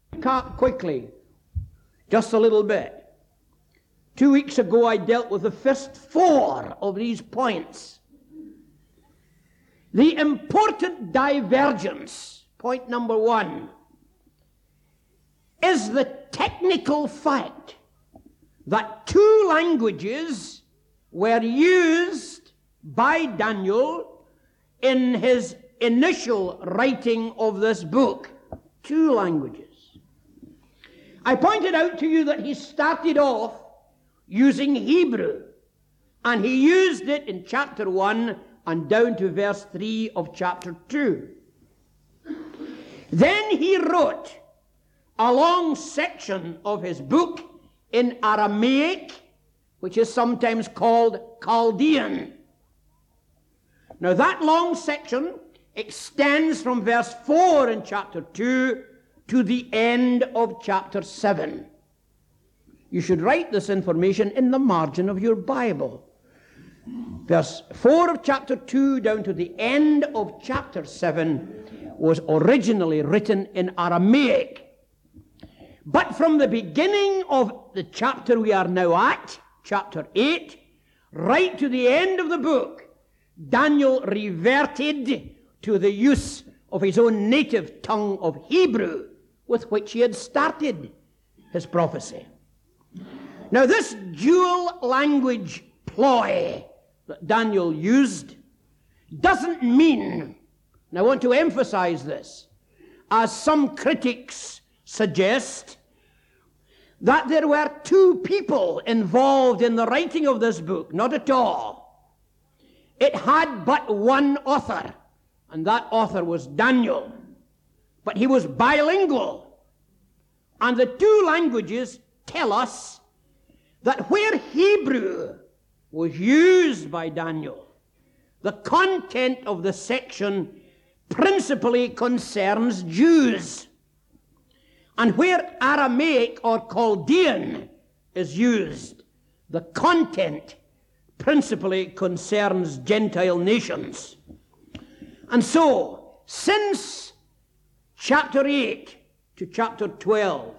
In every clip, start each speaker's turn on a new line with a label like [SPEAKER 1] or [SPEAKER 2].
[SPEAKER 1] Quickly, just a little bit. 2 weeks ago I dealt with the first 4 of these points. The important divergence, point number 1, is the technical fact that 2 languages were used by Daniel in his initial writing of this book. 2 languages. I pointed out to you that he started off using Hebrew, and he used it in chapter 1 and down to verse 3 of chapter 2. Then he wrote a long section of his book in Aramaic, which is sometimes called Chaldean. Now that long section extends from verse 4 in chapter 2 to the end of chapter 7. You should write this information in the margin of your Bible. Verse 4 of chapter 2 down to the end of chapter 7 was originally written in Aramaic. But from the beginning of the chapter we are now at, chapter 8, right to the end of the book, Daniel reverted to the use of his own native tongue of Hebrew, with which he had started his prophecy. Now this dual language ploy that Daniel used doesn't mean, and I want to emphasize this, as some critics suggest, that there were 2 people involved in the writing of this book. Not at all. It had but one author, and that author was Daniel. But he was bilingual. And the 2 languages tell us that where Hebrew was used by Daniel, the content of the section principally concerns Jews. And where Aramaic or Chaldean is used, the content principally concerns Gentile nations. And so, since chapter 8 to chapter 12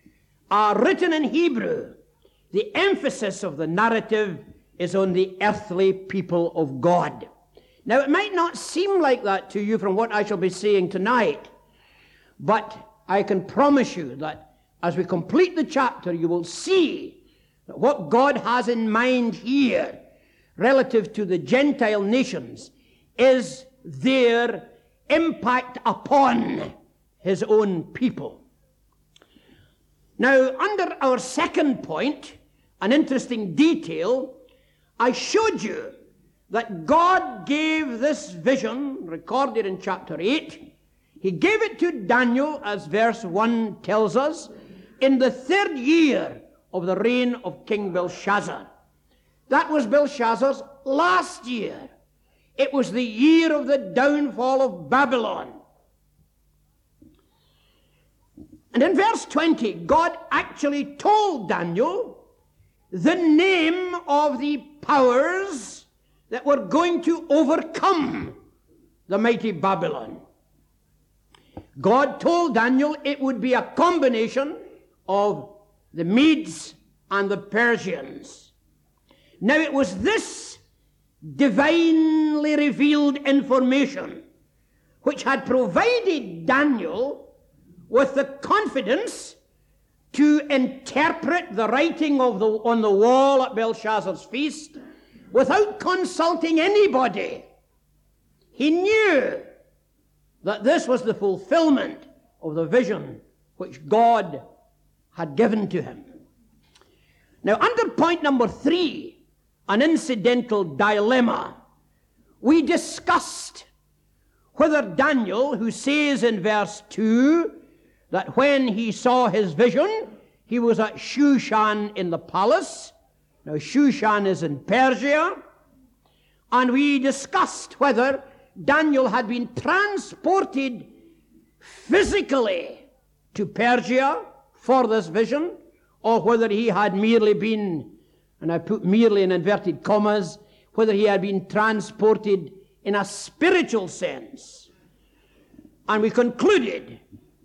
[SPEAKER 1] are written in Hebrew, the emphasis of the narrative is on the earthly people of God. Now, it might not seem like that to you from what I shall be saying tonight, but I can promise you that as we complete the chapter, you will see that what God has in mind here relative to the Gentile nations is their impact upon his own people. Now, under our second point, an interesting detail, I showed you that God gave this vision, recorded in chapter 8, he gave it to Daniel, as verse 1 tells us, in the 3rd year of the reign of King Belshazzar. That was Belshazzar's last year. It was the year of the downfall of Babylon. And in verse 20, God actually told Daniel the name of the powers that were going to overcome the mighty Babylon. God told Daniel it would be a combination of the Medes and the Persians. Now it was this divinely revealed information which had provided Daniel with the confidence to interpret the writing on the wall at Belshazzar's feast without consulting anybody. He knew that this was the fulfillment of the vision which God had given to him. Now, under point number 3, an incidental dilemma, we discussed whether Daniel, who says in verse 2 that when he saw his vision, he was at Shushan in the palace. Now, Shushan is in Persia. And we discussed whether Daniel had been transported physically to Persia for this vision, or whether he had merely been, and I put merely in inverted commas, whether he had been transported in a spiritual sense. And we concluded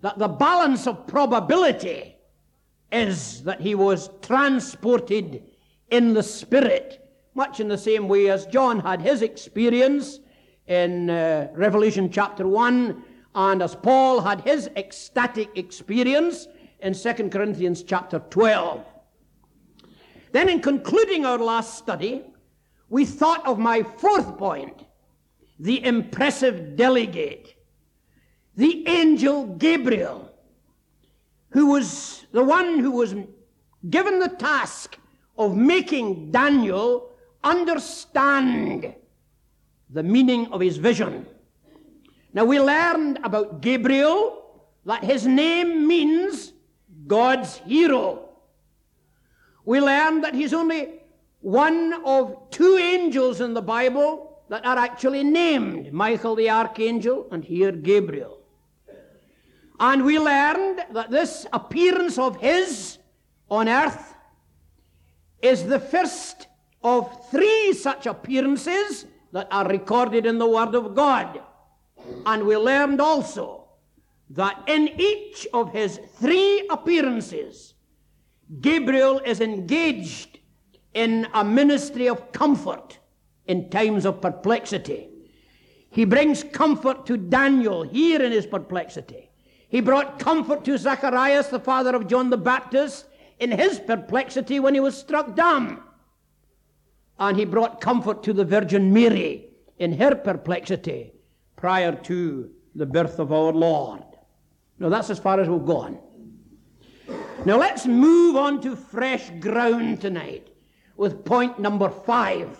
[SPEAKER 1] that the balance of probability is that he was transported in the Spirit, much in the same way as John had his experience in Revelation chapter 1, and as Paul had his ecstatic experience in 2 Corinthians chapter 12. Then in concluding our last study, we thought of my fourth point, the impressive delegate, the angel Gabriel, who was the one who was given the task of making Daniel understand the meaning of his vision. Now we learned about Gabriel that his name means God's hero. We learned that he's only one of two angels in the Bible that are actually named, Michael the archangel and here Gabriel. And we learned that this appearance of his on earth is the first of three such appearances that are recorded in the Word of God. And we learned also that in each of his three appearances, Gabriel is engaged in a ministry of comfort in times of perplexity. He brings comfort to Daniel here in his perplexity. He brought comfort to Zacharias, the father of John the Baptist, in his perplexity when he was struck dumb. And he brought comfort to the Virgin Mary in her perplexity prior to the birth of our Lord. Now that's as far as we've gone. Now let's move on to fresh ground tonight with point number 5.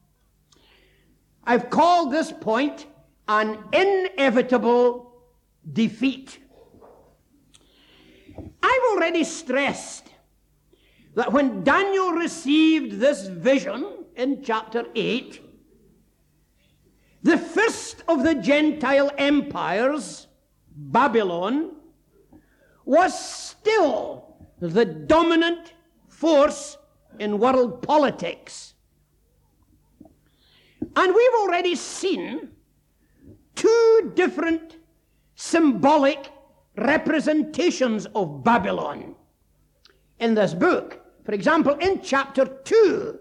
[SPEAKER 1] I've called this point an inevitable defeat. I've already stressed that when Daniel received this vision in chapter 8, the first of the Gentile empires, Babylon, was still the dominant force in world politics. And we've already seen two different symbolic representations of Babylon in this book. For example, in chapter 2,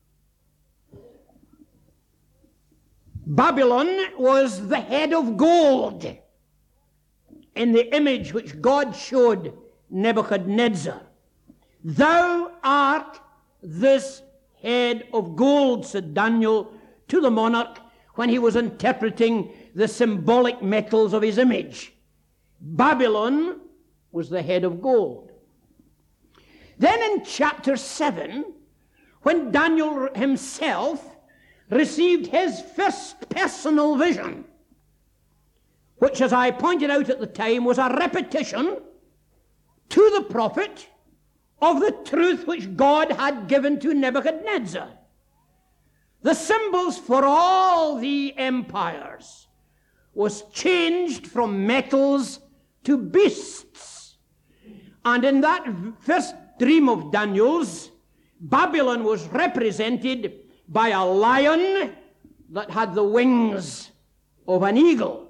[SPEAKER 1] Babylon was the head of gold in the image which God showed Nebuchadnezzar. Thou art this head of gold, said Daniel to the monarch when he was interpreting the symbolic metals of his image. Babylon was the head of gold. Then in chapter 7, when Daniel himself received his first personal vision, which, as I pointed out at the time, was a repetition to the prophet of the truth which God had given to Nebuchadnezzar. The symbols for all the empires was changed from metals to beasts. And in that first dream of Daniel's, Babylon was represented by a lion that had the wings of an eagle.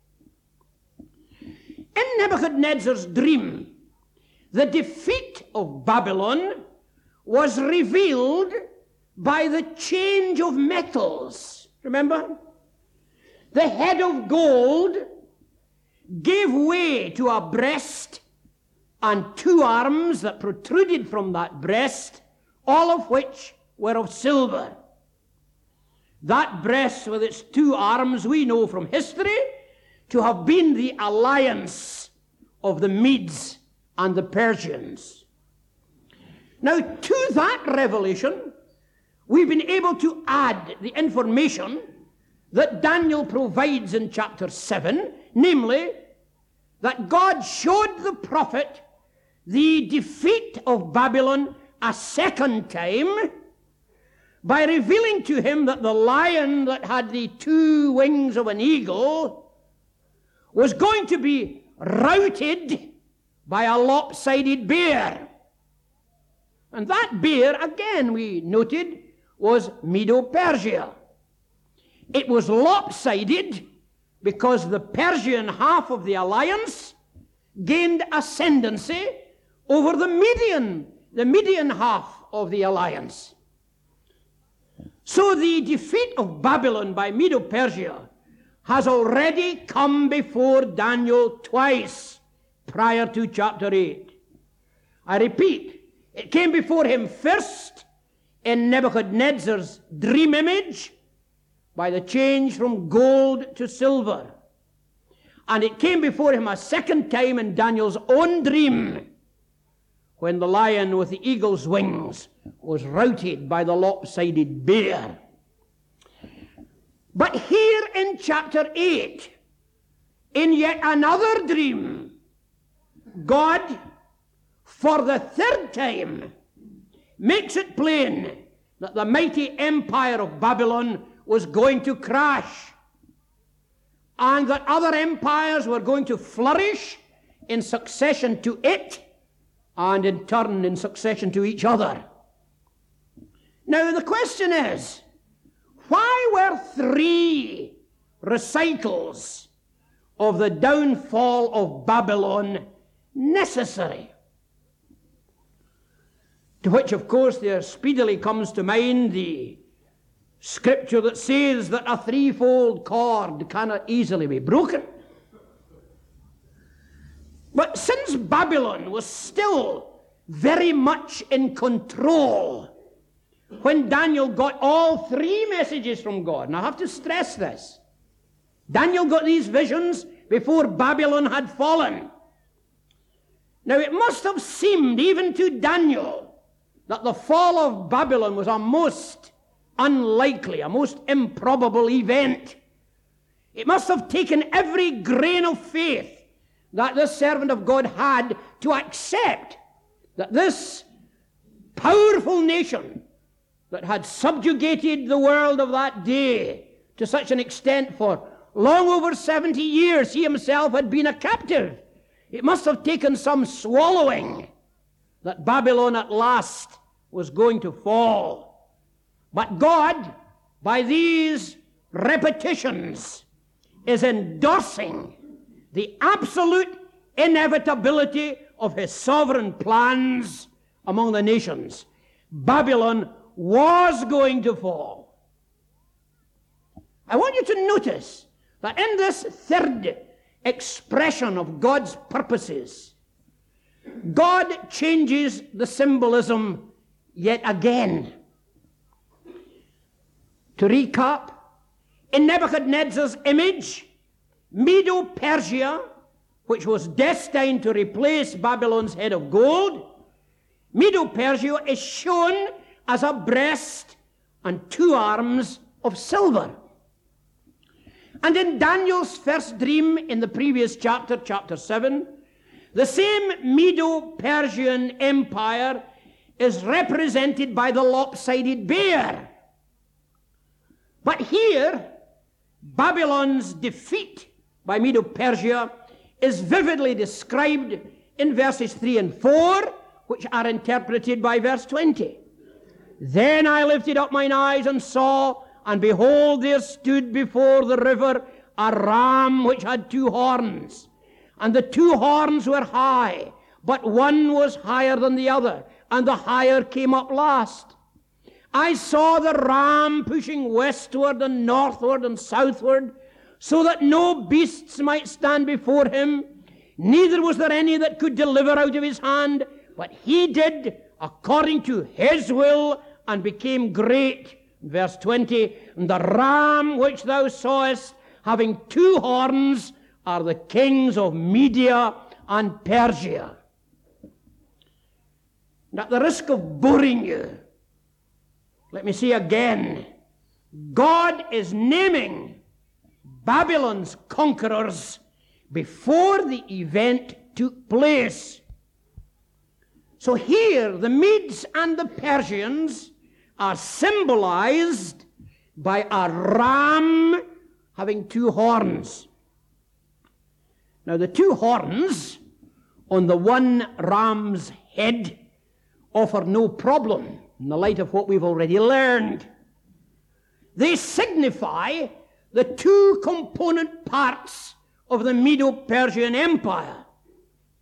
[SPEAKER 1] In Nebuchadnezzar's dream, the defeat of Babylon was revealed by the change of metals. Remember? The head of gold gave way to a breast and two arms that protruded from that breast, all of which were of silver. That breast with its two arms we know from history to have been the alliance of the Medes and the Persians. Now, to that revelation, we've been able to add the information that Daniel provides in chapter 7, namely, that God showed the prophet the defeat of Babylon a second time by revealing to him that the lion that had the two wings of an eagle was going to be routed by a lopsided bear. And that bear, again, we noted, was Medo-Persia. It was lopsided because the Persian half of the alliance gained ascendancy over the Median half of the alliance. So the defeat of Babylon by Medo-Persia has already come before Daniel twice prior to chapter 8. I repeat, it came before him first in Nebuchadnezzar's dream image by the change from gold to silver. And it came before him a second time in Daniel's own dream when the lion with the eagle's wings was routed by the lopsided bear. But here in chapter 8, in yet another dream, God, for the third time, makes it plain that the mighty empire of Babylon was going to crash, and that other empires were going to flourish in succession to it, and in turn in succession to each other. Now the question is, why were 3 recitals of the downfall of Babylon necessary? To which, of course, there speedily comes to mind the scripture that says that a threefold cord cannot easily be broken. But since Babylon was still very much in control when Daniel got all 3 messages from God, and I have to stress this, Daniel got these visions before Babylon had fallen. Now it must have seemed even to Daniel that the fall of Babylon was a most unlikely, a most improbable event. It must have taken every grain of faith that this servant of God had to accept that this powerful nation that had subjugated the world of that day to such an extent for long over 70 years, he himself had been a captive. It must have taken some swallowing that Babylon at last was going to fall. But God, by these repetitions, is endorsing the absolute inevitability of his sovereign plans among the nations. Babylon was going to fall. I want you to notice that in this third expression of God's purposes, God changes the symbolism yet again. To recap, in Nebuchadnezzar's image, Medo-Persia, which was destined to replace Babylon's head of gold, Medo-Persia is shown as a breast and 2 arms of silver. And in Daniel's first dream in the previous chapter, chapter 7, the same Medo-Persian empire is represented by the lopsided bear. But here, Babylon's defeat by Medo-Persia is vividly described in verses 3 and 4, which are interpreted by verse 20. Then I lifted up mine eyes and saw, and behold, there stood before the river a ram which had 2 horns. And the 2 horns were high, but one was higher than the other, and the higher came up last. I saw the ram pushing westward and northward and southward, so that no beasts might stand before him, neither was there any that could deliver out of his hand, but he did according to his will, and became great. Verse 20, and the ram which thou sawest, having 2 horns, are the kings of Media and Persia. And at the risk of boring you, let me say again, God is naming Babylon's conquerors before the event took place. So here, the Medes and the Persians are symbolized by a ram having 2 horns. Now, the 2 horns on the one ram's head offer no problem in the light of what we've already learned. They signify the 2 component parts of the Medo-Persian Empire.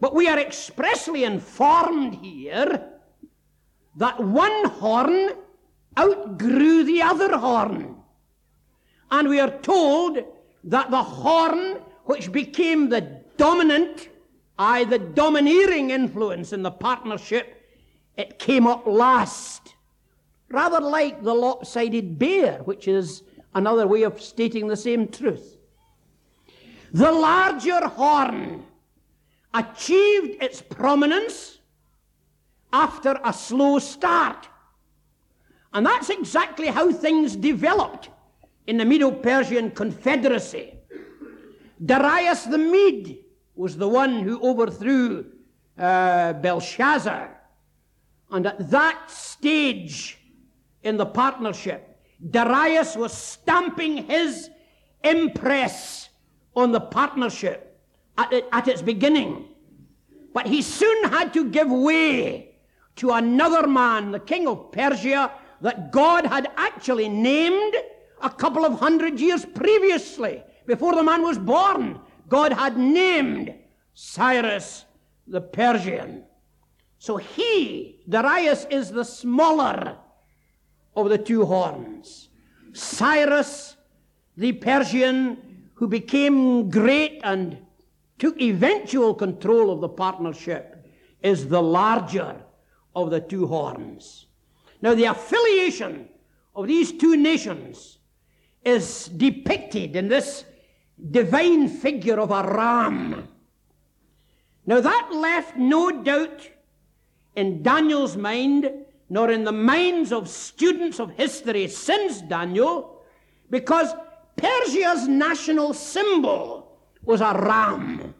[SPEAKER 1] But we are expressly informed here that one horn outgrew the other horn. And we are told that the horn which became the dominant, the domineering influence in the partnership, it came up last. Rather like the lopsided bear, which is another way of stating the same truth. The larger horn achieved its prominence after a slow start. And that's exactly how things developed in the Medo-Persian Confederacy. Darius the Mede was the one who overthrew Belshazzar. And at that stage in the partnership, Darius was stamping his impress on the partnership at its beginning. But he soon had to give way to another man, the king of Persia, that God had actually named a couple of 100 years previously. Before the man was born, God had named Cyrus the Persian. So Darius, is the smaller of the two horns. Cyrus the Persian, who became great and took eventual control of the partnership, is the larger of the two horns. Now, the affiliation of these two nations is depicted in this divine figure of a ram. Now, that left no doubt in Daniel's mind, nor in the minds of students of history since Daniel, because Persia's national symbol was a ram.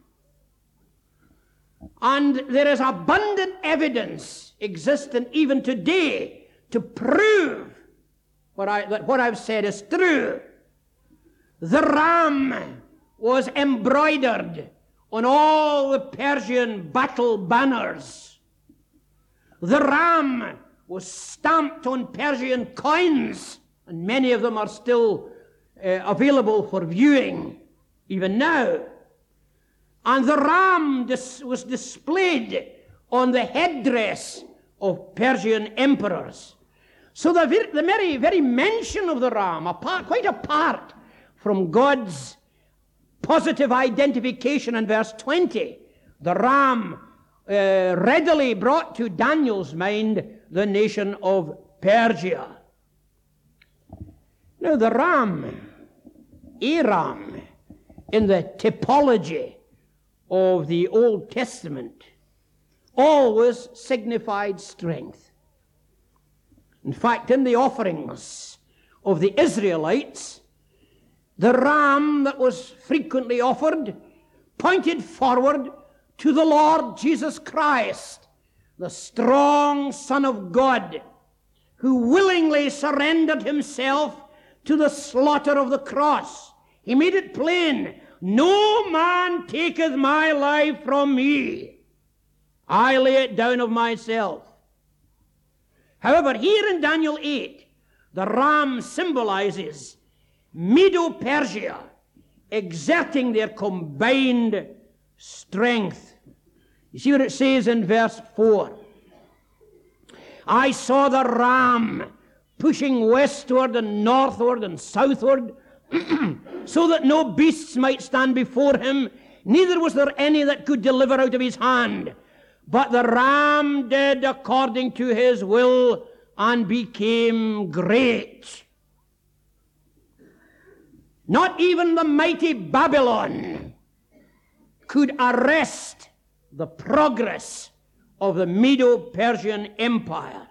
[SPEAKER 1] And there is abundant evidence existing even today to prove that what I've said is true. The ram was embroidered on all the Persian battle banners. The ram was stamped on Persian coins, and many of them are still available for viewing even now. And the ram was displayed on the headdress of Persian emperors. So the very mention of the ram, quite apart from God's positive identification in verse 20, the ram readily brought to Daniel's mind the nation of Persia. Now the ram, Aram, in the typology of the Old Testament, always signified strength. In fact, in the offerings of the Israelites, the ram that was frequently offered pointed forward to the Lord Jesus Christ, the strong Son of God, who willingly surrendered himself to the slaughter of the cross. He made it plain, "No man taketh my life from me. I lay it down of myself." However, here in Daniel 8, the ram symbolizes Medo-Persia exerting their combined strength. You see what it says in verse 4. "I saw the ram pushing westward and northward and southward, so that no beasts might stand before him, neither was there any that could deliver out of his hand. But the ram did according to his will and became great." Not even the mighty Babylon could arrest the progress of the Medo-Persian Empire.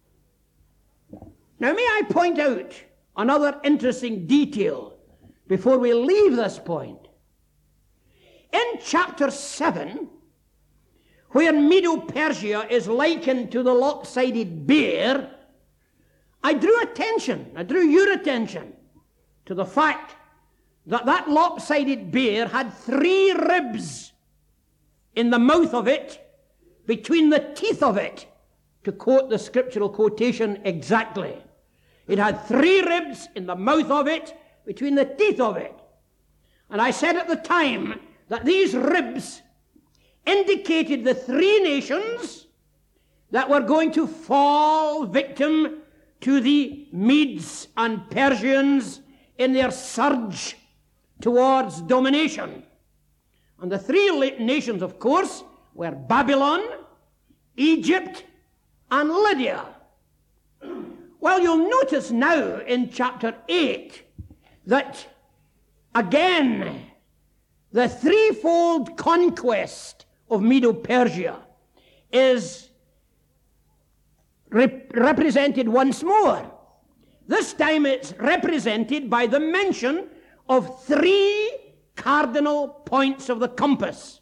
[SPEAKER 1] Now, may I point out another interesting detail before we leave this point? In chapter 7, where Medo-Persia is likened to the lopsided bear, I drew your attention to the fact that lopsided bear had 3 ribs in the mouth of it, between the teeth of it, to quote the scriptural quotation exactly. It had 3 ribs in the mouth of it, between the teeth of it. And I said at the time that these ribs indicated the three nations that were going to fall victim to the Medes and Persians in their surge towards domination. And the three nations, of course, were Babylon, Egypt, and Lydia. Well, you'll notice now in chapter 8 that, again, the threefold conquest of Medo-Persia is represented once more. This time it's represented by the mention of three cardinal points of the compass: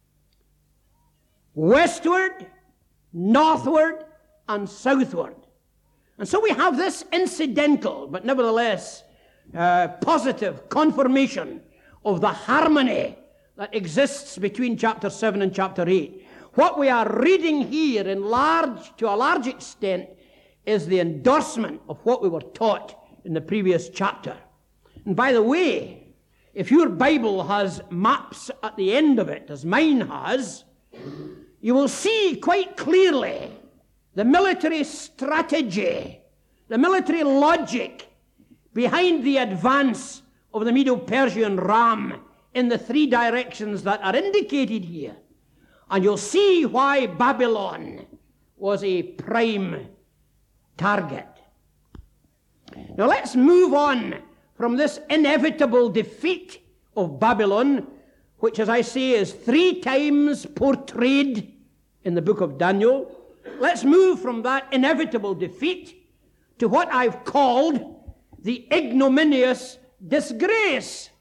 [SPEAKER 1] westward, northward, and southward. And so we have this incidental, but nevertheless positive confirmation of the harmony that exists between chapter 7 and chapter 8. What we are reading here to a large extent is the endorsement of what we were taught in the previous chapter. And by the way, if your Bible has maps at the end of it, as mine has, you will see quite clearly the military strategy, the military logic behind the advance of the Medo-Persian ram in the three directions that are indicated here. And you'll see why Babylon was a prime target. Now let's move on from this inevitable defeat of Babylon, which, as I say, is three times portrayed in the book of Daniel. Let's move from that inevitable defeat to what I've called the ignominious disgrace.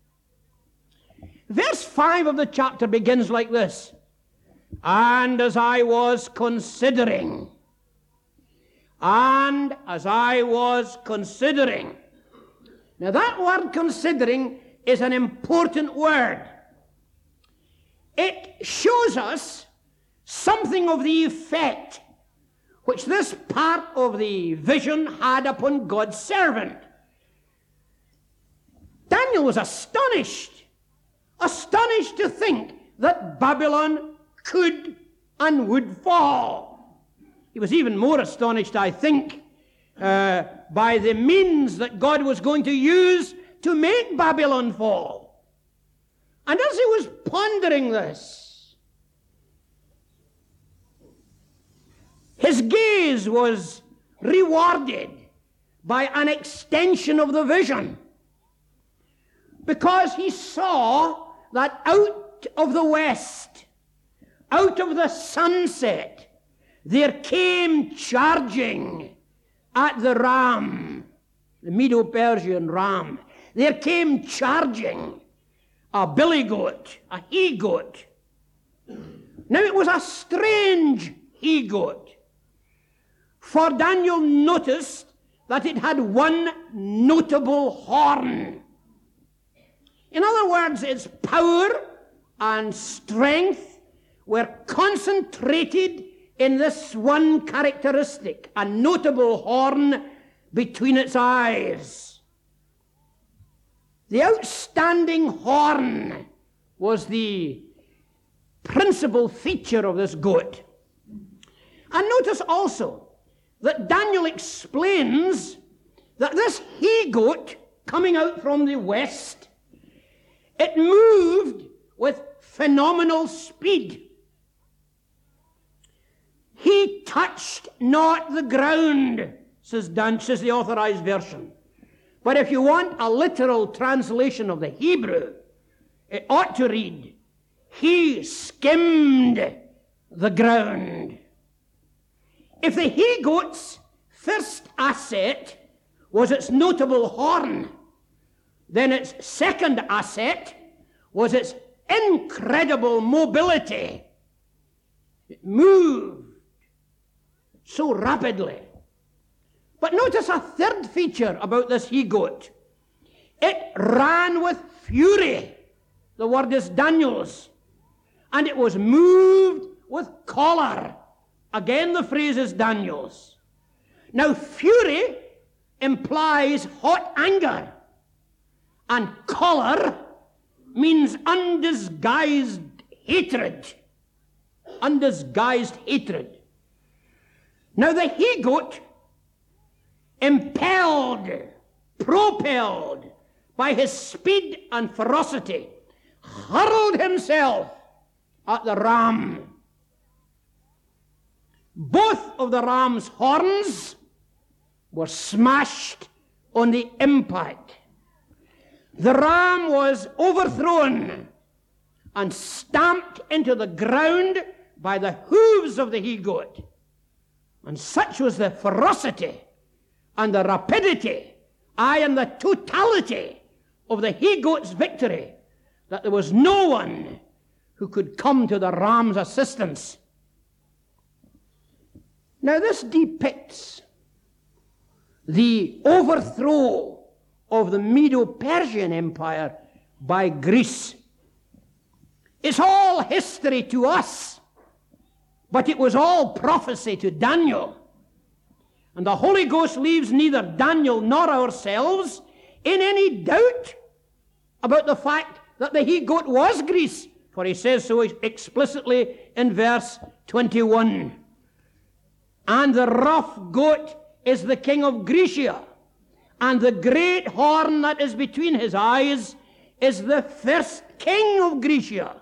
[SPEAKER 1] Verse 5 of the chapter begins like this: and as I was considering. And as I was considering. Now that word considering is an important word. It shows us something of the effect which this part of the vision had upon God's servant. Daniel was astonished to think that Babylon could and would fall. He was even more astonished, I think, by the means that God was going to use to make Babylon fall. And as he was pondering this, his gaze was rewarded by an extension of the vision, because he saw that out of the west, out of the sunset, there came charging at the ram, the Medo-Persian ram, there came charging a billy goat, a he-goat. Now it was a strange he-goat, for Daniel noticed that it had one notable horn. In other words, its power and strength were concentrated in this one characteristic, a notable horn between its eyes. The outstanding horn was the principal feature of this goat. And notice also that Daniel explains that this he-goat coming out from the west, it moved with phenomenal speed. He touched not the ground, says the Authorized Version. But if you want a literal translation of the Hebrew, it ought to read, he skimmed the ground. If the he-goat's first asset was its notable horn, then its second asset was its incredible mobility. It moved so rapidly. But notice a third feature about this he-goat. It ran with fury. The word is Daniel's. And it was moved with choler. Again, the phrase is Daniel's. Now, fury implies hot anger. And choler means undisguised hatred. undisguised hatred. Now the he-goat, propelled by his speed and ferocity, hurled himself at the ram. Both of the ram's horns were smashed on the impact. The ram was overthrown and stamped into the ground by the hooves of the he-goat. And such was the ferocity and the rapidity, and the totality of the he-goat's victory, that there was no one who could come to the ram's assistance. Now this depicts the overthrow of the Medo-Persian Empire by Greece. It's all history to us, but it was all prophecy to Daniel. And the Holy Ghost leaves neither Daniel nor ourselves in any doubt about the fact that the he-goat was Greece, for he says so explicitly in verse 21. And the rough goat is the king of Grecia, and the great horn that is between his eyes is the first king of Grecia.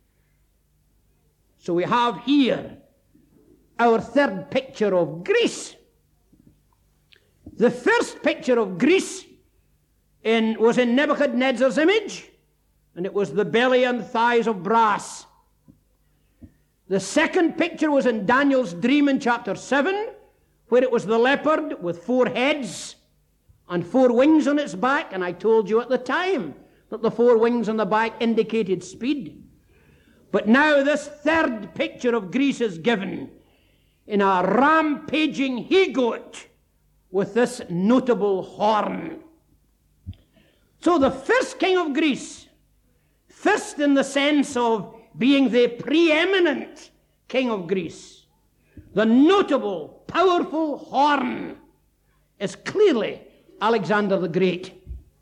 [SPEAKER 1] So we have here our third picture of Greece. The first picture of Greece was in Nebuchadnezzar's image, and it was the belly and thighs of brass. The second picture was in Daniel's dream in chapter 7, where it was the leopard with 4 heads and 4 wings on its back, and I told you at the time that the 4 wings on the back indicated speed. But now this third picture of Greece is given in a rampaging he-goat with this notable horn. So the first king of Greece, first in the sense of being the preeminent king of Greece, the notable, powerful horn, is clearly Alexander the Great.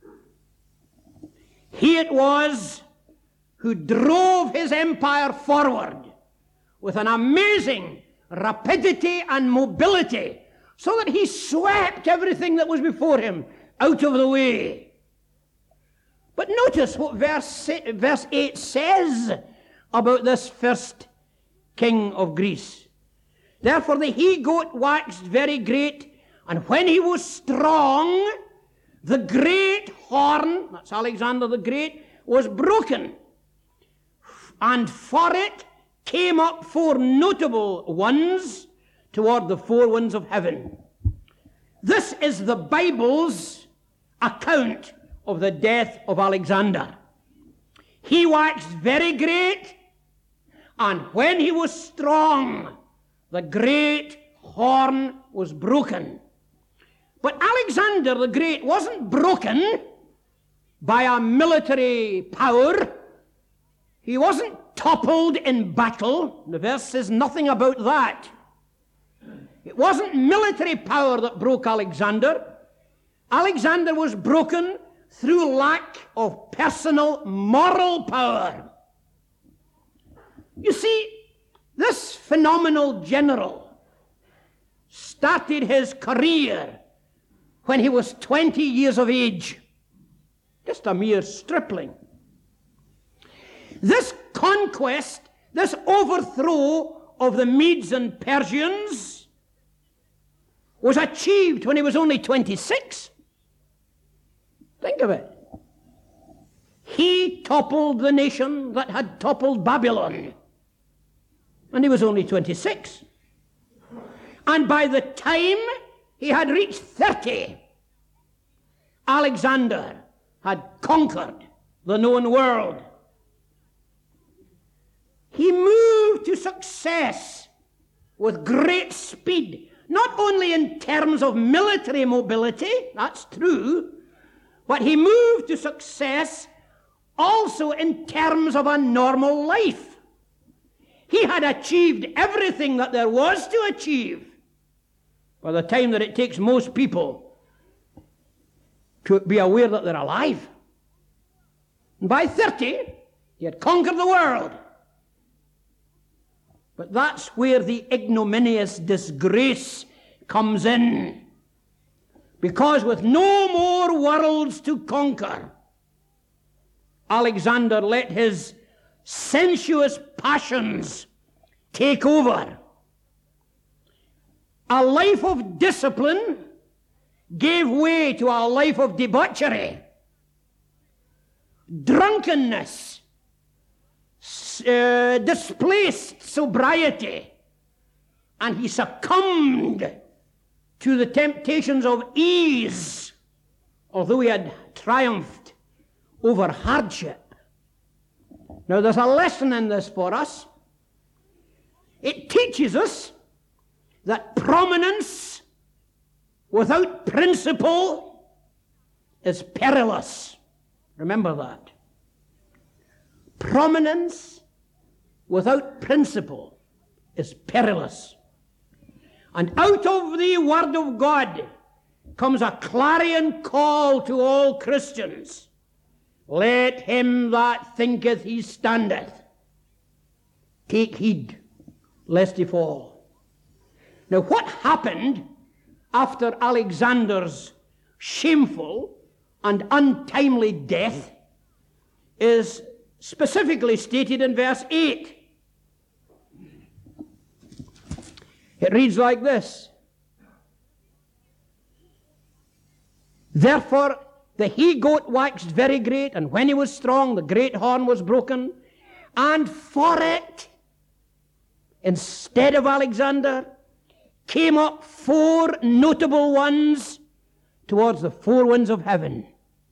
[SPEAKER 1] He it was who drove his empire forward with an amazing rapidity and mobility, so that he swept everything that was before him out of the way. But notice what verse 8 says about this first king of Greece. Therefore the he-goat waxed very great, and when he was strong, the great horn, that's Alexander the Great, was broken. And for it came up 4 notable ones toward the 4 winds of heaven. This is the Bible's account of the death of Alexander. He waxed very great, and when he was strong, the great horn was broken. But Alexander the Great wasn't broken by a military power. He wasn't toppled in battle. The verse says nothing about that. It wasn't military power that broke Alexander. Alexander was broken through lack of personal moral power. You see, this phenomenal general started his career when he was 20 years of age. Just a mere stripling. This conquest, this overthrow of the Medes and Persians was achieved when he was only 26. Think of it. He toppled the nation that had toppled Babylon, and he was only 26. And by the time he had reached 30, Alexander had conquered the known world. He moved to success with great speed, not only in terms of military mobility, that's true, but he moved to success also in terms of a normal life. He had achieved everything that there was to achieve by the time that it takes most people to be aware that they're alive. And by 30, he had conquered the world. But that's where the ignominious disgrace comes in. Because with no more worlds to conquer, Alexander let his sensuous passions take over. A life of discipline gave way to a life of debauchery. Drunkenness displaced sobriety, and he succumbed to the temptations of ease, although he had triumphed over hardship. Now, there's a lesson in this for us. It teaches us that prominence without principle is perilous. Remember that. Prominence without principle is perilous. And out of the Word of God comes a clarion call to all Christians. Let him that thinketh he standeth take heed lest he fall. Now, what happened after Alexander's shameful and untimely death is specifically stated in verse 8. It reads like this: Therefore the he-goat waxed very great, and when he was strong, the great horn was broken. And for it, instead of Alexander, came up 4 notable ones towards the 4 winds of heaven.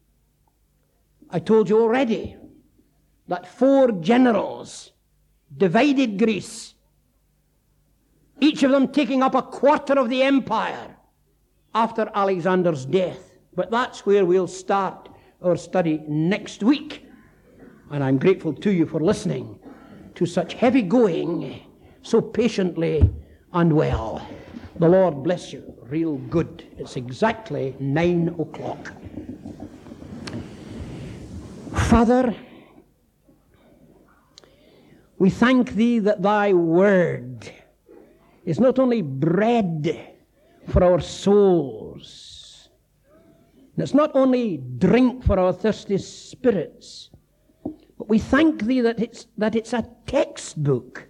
[SPEAKER 1] I told you already that 4 generals divided Greece, each of them taking up a quarter of the empire after Alexander's death. But that's where we'll start our study next week. And I'm grateful to you for listening to such heavy going so patiently and well. The Lord bless you real good. It's exactly 9 o'clock. Father, we thank thee that thy word is not only bread for our souls, and it's not only drink for our thirsty spirits, but we thank thee that it's a textbook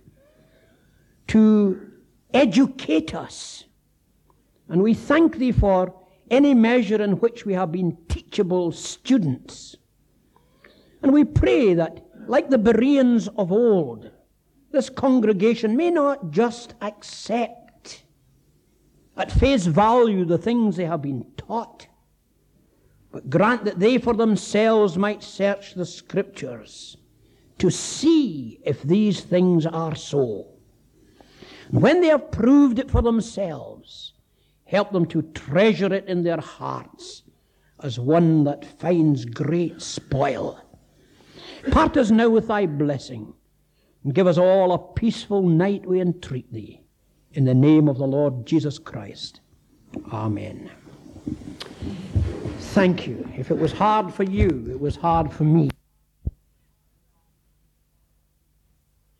[SPEAKER 1] to educate us. And we thank thee for any measure in which we have been teachable students. And we pray that, like the Bereans of old, this congregation may not just accept at face value the things they have been taught, but grant that they for themselves might search the Scriptures to see if these things are so. And when they have proved it for themselves, help them to treasure it in their hearts as one that finds great spoil. Part us now with thy blessing, and give us all a peaceful night, we entreat thee. In the name of the Lord Jesus Christ. Amen. Thank you. If it was hard for you, it was hard for me.